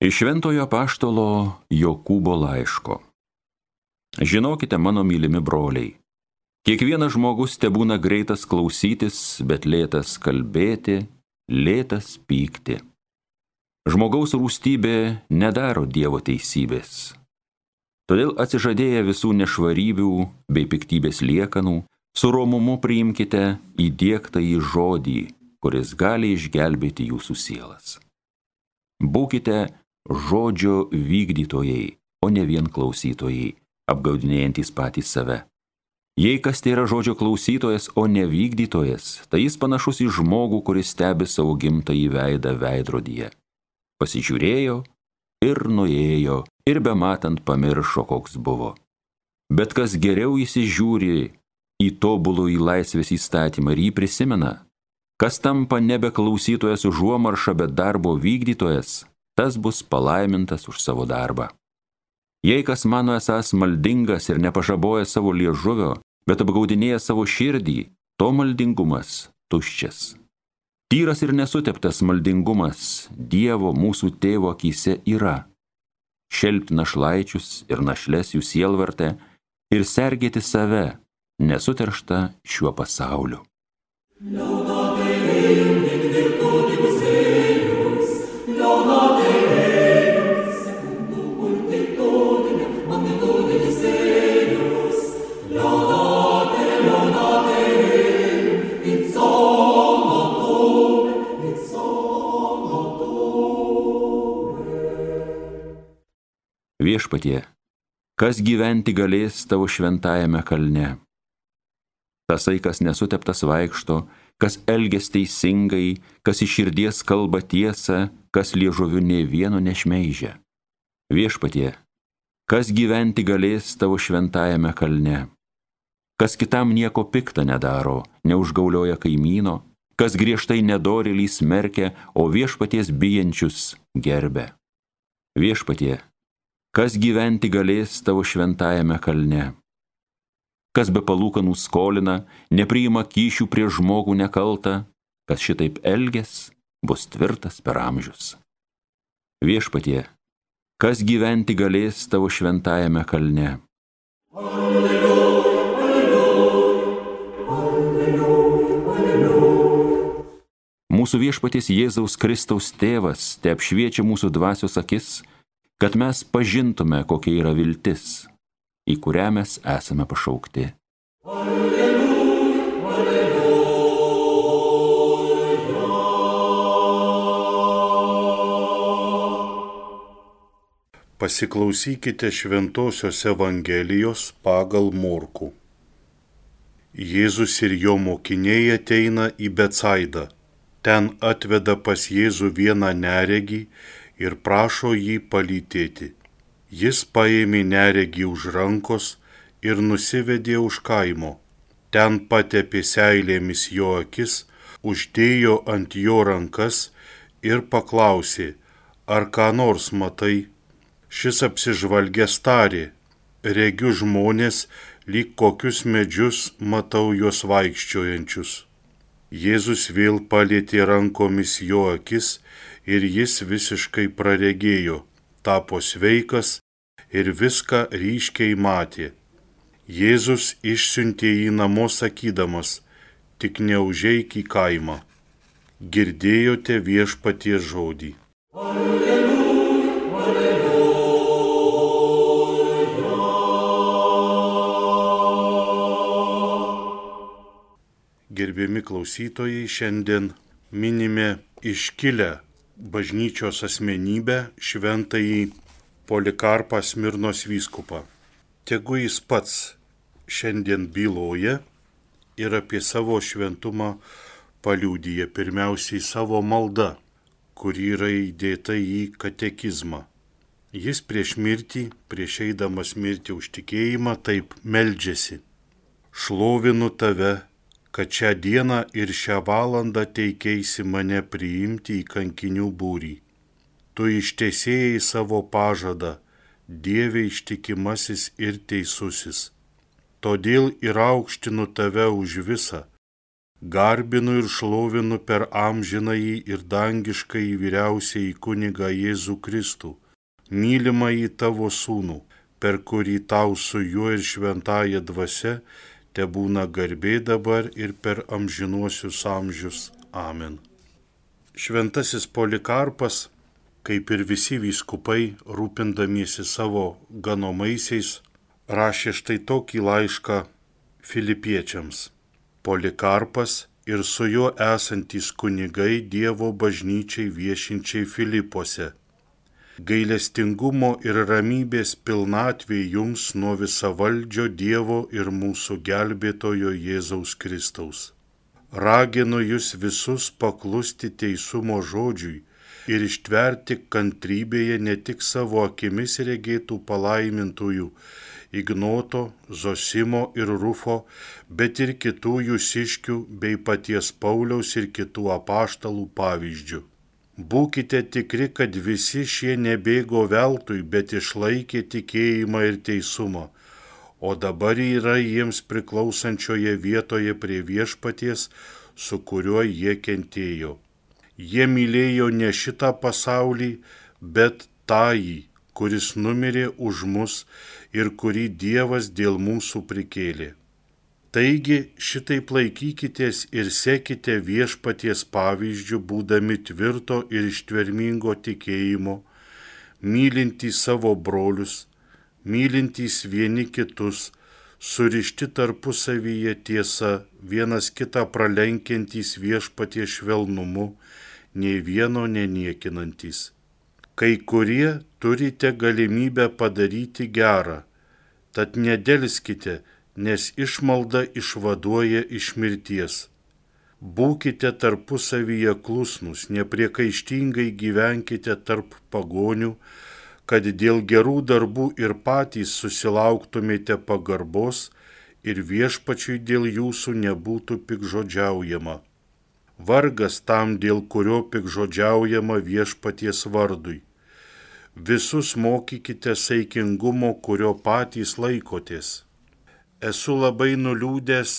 Iš Šventojo apaštalo Jokūbo laiško. Žinokite, mano mylimi broliai, kiekvienas žmogus tebūna greitas klausytis, bet lėtas kalbėti, lėtas pykti. Žmogaus rūstybė nedaro Dievo teisybės. Todėl atsižadėję visų nešvarybių bei piktybės liekanų, su romumu priimkite įdiegtąjį žodį, kuris gali išgelbėti jūsų sielas. Būkite žodžio vykdytojai, o ne vien klausytojai, apgaudinėjantys patys save. Jei kas tai yra žodžio klausytojas, o ne vykdytojas, tai jis panašus į žmogų, kuris stebi savo gimtąjį veidą veidrodyje. Pasižiūrėjo ir nuėjo, ir bematant pamiršo, koks buvo. Bet kas geriau įsižiūri į tobulųjį laisvės įstatymą ir jį prisimena, kas tampa nebe klausytojas užuomarša, bet darbo vykdytojas, tas bus palaimintas už savo darbą. Jei kas mano esąs maldingas ir nepažaboja savo liežuvio, bet apgaudinėja savo širdį, to maldingumas tuščias. Tyras ir nesuteptas maldingumas Dievo mūsų tėvo akyse yra šelpti našlaičius ir našles jų sielvartę ir sergėti save, nesuterštą šiuo pasauliu. Viešpatie, kas gyventi galės tavo šventajame kalne? Tasai, kas nesuteptas vaikšto, kas elgias teisingai, kas iš širdies kalba tiesą, kas liežuviu nė vieno nešmeižia. Viešpatie, kas gyventi galės tavo šventajame kalne? Kas kitam nieko pikta nedaro, neužgaulioja kaimyno, kas griežtai nedorėlį smerkia, o viešpaties bijančius gerbia. Viešpatie, kas gyventi galės tavo šventajame kalne? Kas be palūkanų skolina, nepriima kyšių prie žmogų nekaltą, kas šitaip elges, bus tvirtas per amžius. Viešpatie, kas gyventi galės tavo šventajame kalne? Alleluja, alleluja, alleluja, alleluja. Mūsų viešpaties Jėzaus Kristaus tėvas te apšviečia mūsų dvasios akis, kad mes pažintume, kokia yra viltis, į kurią mes esame pašaukti. Alleluja, alleluja. Pasiklausykite Šventosios Evangelijos pagal Morkų. Jėzus ir jo mokiniai ateina į Betsaidą. Ten atveda pas Jėzų vieną neregį ir prašo jį palytėti. Jis paėmė neregį už rankos ir nusivedė už kaimo. Ten patepė seilėmis jo akis, uždėjo ant jo rankas ir paklausė, ar ką nors matai? Šis apsižvalgęs tarė, regiu žmonės, lyg kokius medžius matau juos vaikščiojančius. Jėzus vėl palietė rankomis jo akis ir jis visiškai praregėjo, tapo sveikas ir viską ryškiai matė. Jėzus išsiuntė jį namo sakydamas, tik neužeik į kaimą. Girdėjote viešpaties žodį. Alleluja, alleluja. Gerbiami klausytojai, šiandien minime iškilę bažnyčios asmenybę šventąjį Polikarpą Smirnos vyskupą. Tegu jis pats šiandien byloja ir apie savo šventumą paliudija pirmiausiai savo malda, kuri yra įdėta į katekizmą. Jis prieš mirtį, prieš eidamas mirti už tikėjimą, taip meldžiasi. Šlovinu tave, kad šią dieną ir šią valandą teikeisi mane priimti į kankinių būrį. Tu ištesėjai savo pažadą, Dieve ištikimasis ir teisusis. Todėl ir aukštinu tave už visą, Garbinu ir šlovinu per amžinąjį ir dangiškąjį vyriausiąjį kunigą Jėzų Kristų, mylimąjį tavo sūnų, per kurį tau su juo ir šventąja dvasia tebūna garbė dabar ir per amžinuosius amžius. Amen. Šventasis Polikarpas, kaip ir visi vyskupai, rūpindamiesi savo ganomaisiais, rašė štai tokį laišką Filipiečiams. Polikarpas ir su juo esantys kunigai Dievo bažnyčiai viešinčiai Filipuose. Gailestingumo ir ramybės pilnatvė jums nuo visavaldžio Dievo ir mūsų gelbėtojo Jėzaus Kristaus. Raginu jūs visus paklusti teisumo žodžiui ir ištverti kantrybėje ne tik savo akimis regėtų palaimintųjų Ignoto, Zosimo ir Rufo, bet ir kitų jūsiškių bei paties Pauliaus ir kitų apaštalų pavyzdžių. Būkite tikri, kad visi šie nebėgo veltui, bet išlaikė tikėjimą ir teisumą, o dabar yra jiems priklausančioje vietoje prie viešpaties, su kuriuo jie kentėjo. Jie mylėjo ne šitą pasaulį, bet tąjį, kuris numirė už mus ir kurį Dievas dėl mūsų prikėlė. Taigi šitaip laikykitės ir sekite viešpaties pavyzdžių, būdami tvirto ir ištvermingo tikėjimo, mylintys savo brolius, mylintys vieni kitus, surišti tarpusavyje tiesa, vienas kitą pralenkiantys viešpaties švelnumu, nei vieno neniekinantys. Kai kurie turite galimybę padaryti gerą, tad nedelskite, nes išmalda išvaduoja iš mirties. Būkite tarpusavyje klusnūs, nepriekaištingai gyvenkite tarp pagonių, kad dėl gerų darbų ir patys susilauktumėte pagarbos ir viešpačiui dėl jūsų nebūtų pikžodžiaujama. Vargas tam, dėl kurio pikžodžiaujama viešpaties vardui. Visus mokykite saikingumo, kurio patys laikotės. Esu labai nuliūdęs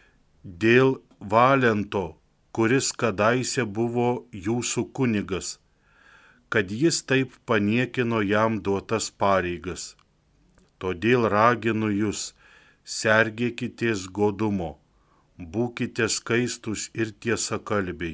dėl Valento, kuris kadaise buvo jūsų kunigas, kad jis taip paniekino jam duotas pareigas. Todėl raginu jūs, sergėkitės godumo, būkite skaistus ir tiesakalbiai.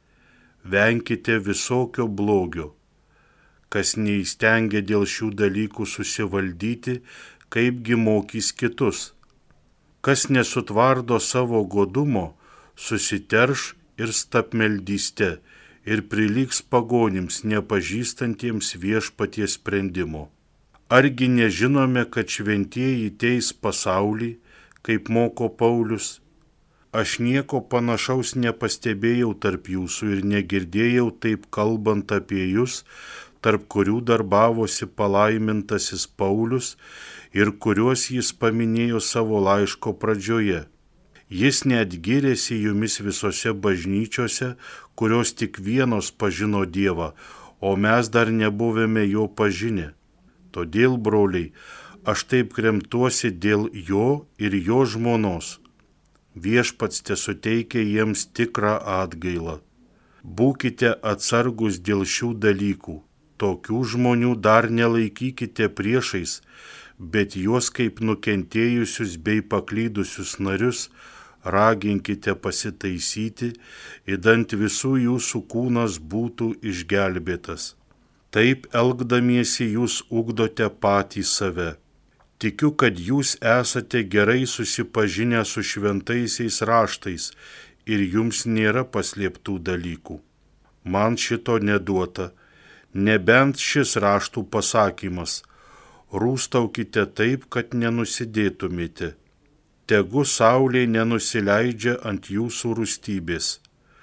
Venkite visokio blogio. Kas neįstengia dėl šių dalykų susivaldyti, kaipgi mokys kitus. Kas nesutvardo savo godumo, susiterš ir stapmeldyste ir prilygs pagonims nepažįstantiems viešpaties sprendimo. Argi nežinome, kad šventieji teis pasaulį, kaip moko Paulius? Aš nieko panašaus nepastebėjau tarp jūsų ir negirdėjau taip kalbant apie jūs, tarp kurių darbavosi palaimintasis Paulius ir kuriuos jis paminėjo savo laiško pradžioje. Jis net gyrėsi jumis visose bažnyčiose, kurios tik vienos pažino Dievą, o mes dar nebuvome jo pažinę. Todėl, broliai, aš taip kremtuosi dėl jo ir jo žmonos. Viešpats tesuteikia jiems tikrą atgailą. Būkite atsargus dėl šių dalykų. Tokių žmonių dar nelaikykite priešais, bet juos kaip nukentėjusius bei paklydusius narius raginkite pasitaisyti, idant visų jūsų kūnas būtų išgelbėtas. Taip elgdamiesi jūs ugdote patį save. Tikiu, kad jūs esate gerai susipažinę su šventaisiais raštais ir jums nėra paslėptų dalykų. Man šito neduota, nebent šis raštų pasakymas: rūstaukite taip, kad nenusidėtumėte. Tegu saulė nenusileidžia ant jūsų rūstybės.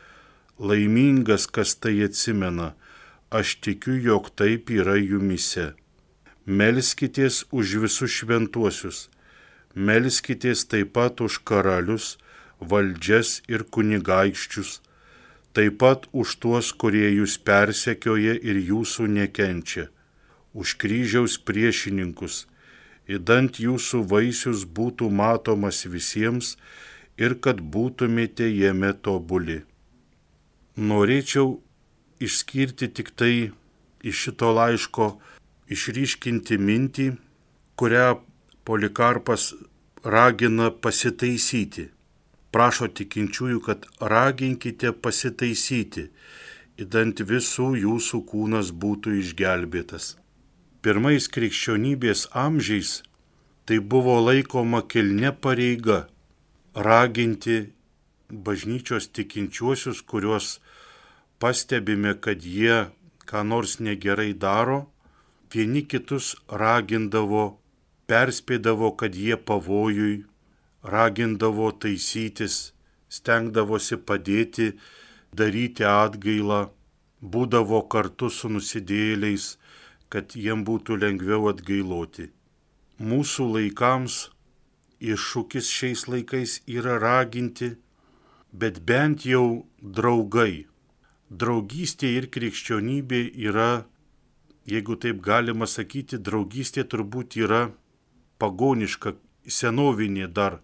Laimingas, kas tai atsimena, aš tikiu, jog taip yra jumise. Melskitės už visus šventuosius, melskitės taip pat už karalius, valdžias ir kunigaikščius, taip pat už tuos, kurie jūs persekioja ir jūsų nekenčia, už kryžiaus priešininkus, idant jūsų vaisius būtų matomas visiems ir kad būtumėte jame tobuli. Norėčiau išskirti tik tai iš šito laiško, išryškinti mintį, kurią Polikarpas ragina pasitaisyti. Prašo tikinčiųjų, kad raginkite pasitaisyti, idant visų jūsų kūnas būtų išgelbėtas. Pirmais krikščionybės amžiais tai buvo laikoma kilnia pareiga raginti bažnyčios tikinčiuosius, kuriuos pastebime, kad jie ką nors negerai daro, vieni kitus ragindavo, perspėdavo, kad jie pavojui, ragindavo taisytis, stengdavosi padėti, daryti atgailą, būdavo kartu su nusidėjėliais, kad jiem būtų lengviau atgailoti. Mūsų laikams iššūkis šiais laikais yra raginti, bet bent jau draugai. Draugystė ir krikščionybė yra, jeigu taip galima sakyti, draugystė turbūt yra pagoniška, senovinė dar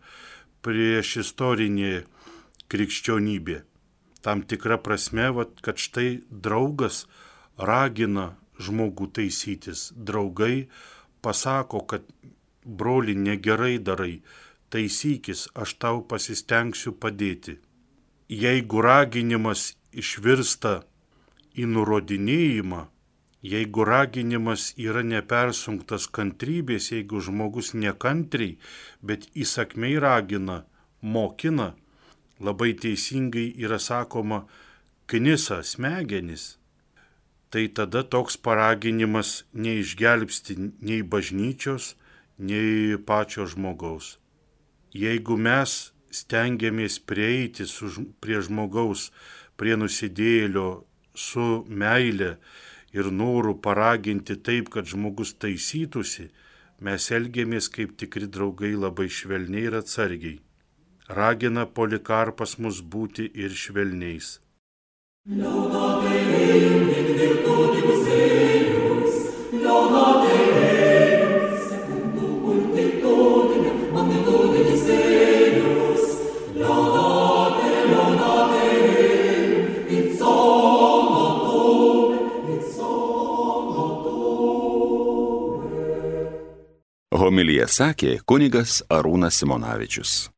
priešistorinė krikščionybė. Tam tikra prasme, kad štai draugas ragina žmogų taisytis. Draugai pasako, kad broli negerai darai, taisykis, aš tau pasistengsiu padėti. Jeigu raginimas išvirsta į nurodinėjimą, jeigu raginimas yra nepersunktas kantrybės, jeigu žmogus nekantriai, bet įsakmiai ragina, mokina, labai teisingai yra sakoma, knisa smegenis, tai tada toks paraginimas neišgelbsti nei bažnyčios, nei pačio žmogaus. Jeigu mes stengiamės prieiti prie žmogaus, prie nusidėjėlio su meile ir noru paraginti taip, kad žmogus taisytųsi, mes elgiamės kaip tikri draugai labai švelniai ir atsargiai. Ragina Polikarpas mus būti ir švelniais. Laudate Deum in virtutibus eius, laudate Deum secundum multitudinem magnitudinis eius, laudate Deum in somno tuum. Homiliją sakė kunigas Arūnas Simonavičius.